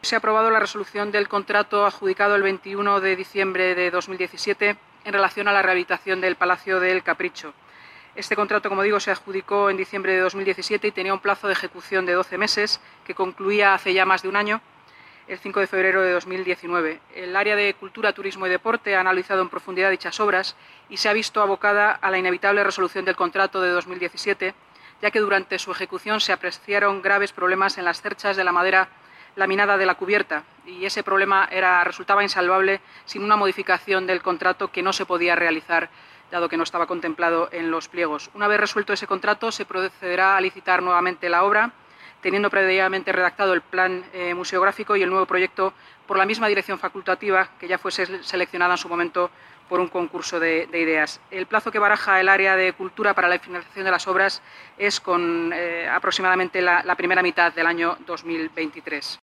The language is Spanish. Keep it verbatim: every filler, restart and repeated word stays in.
Se ha aprobado la resolución del contrato adjudicado el veintiuno de diciembre de dos mil diecisiete en relación a la rehabilitación del Palacio del Capricho. Este contrato, como digo, se adjudicó en diciembre de dos mil diecisiete y tenía un plazo de ejecución de doce meses, que concluía hace ya más de un año, el cinco de febrero de dos mil diecinueve. El área de Cultura, Turismo y Deporte ha analizado en profundidad dichas obras y se ha visto abocada a la inevitable resolución del contrato de dos mil diecisiete, ya que durante su ejecución se apreciaron graves problemas en las cerchas de la madera laminada de la cubierta, y ese problema era, resultaba insalvable sin una modificación del contrato que no se podía realizar, dado que no estaba contemplado en los pliegos. Una vez resuelto ese contrato, se procederá a licitar nuevamente la obra, teniendo previamente redactado el plan eh, museográfico y el nuevo proyecto por la misma dirección facultativa que ya fue seleccionada en su momento por un concurso de, de ideas. El plazo que baraja el área de Cultura para la finalización de las obras es con eh, aproximadamente la, la primera mitad del año dos mil veintitrés.